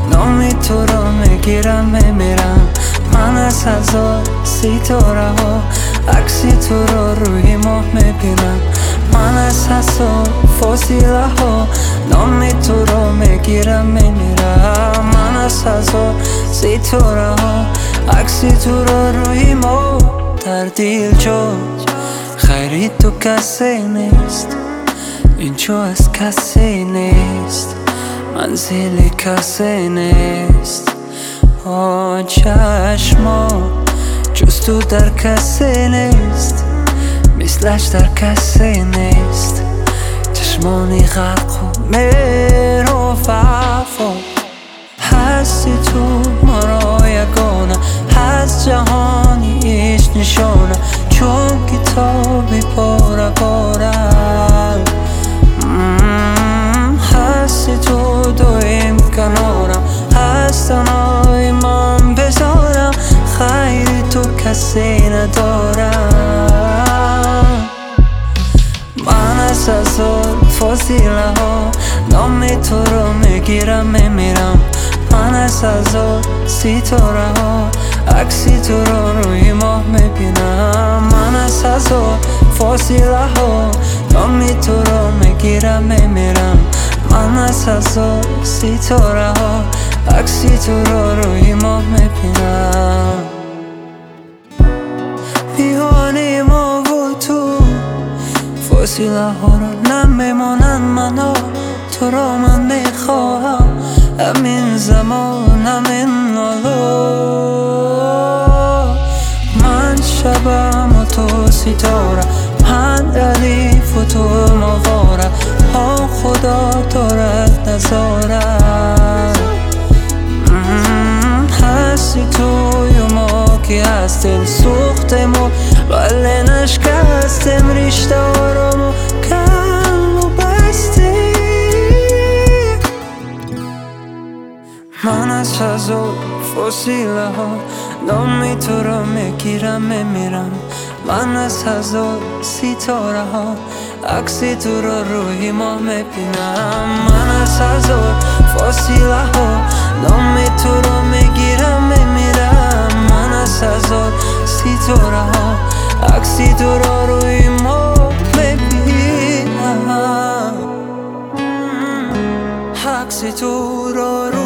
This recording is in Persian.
نامی تو رو میگیرم میمیرم. من از هزار ستاره ها عکسی تو رو روی ماه میبینم. من از هزار فاصله ها نامی تو رو میگیرم میمیرم. من از هزار ستاره ها عکسی تو رو روی ماه. در دل جا خیری تو کسی نیست، اینجا از کسی نیست، منزل کسی نیست. چشما جز تو در کسی نیست، مثلش در کسی نیست. چشمانی غرق و مهر و وفا، هستی تو مرا یگانه، از جهانی هیچ نشانه، چون کتابی پاره پاره. هستی تو دویم کنارم، از تنهای من بذارم، خیلی تو کسی ندارم. من از هزار فاصله ها نامی تو رو میگیرم میمیرم. من از هزار ستاره ها عکسی تو رو روی ماه میبینم. من از هزار فاصله ها نامی تو رو میگیرم میمیرم. من از هزار ستاره ها عکسی تو رو روی ماه میبینم. میوانی ما و تو فاصله ها رو نمیمانن، منو تو رو من میخواهم، همین زمان همین حالا. من شبم و تو ستاره، من ردیف و تو مواره، خدا دارد نظارت. هستی توی ما که از دل سوختم و ولی نشکستم، رشته آرامو کم و بستیم. من از هزار فاصله ها نامی تو رو میگیرم میمیرم. من از هزار ستاره ها عکسی تو رو روی ماه میبینم. من از هزار فاصله ها نامی تو رو میگیرم میمیرم. من از هزار ستاره ها عکسی تو رو روی ماه میبینم. عکسی تو رو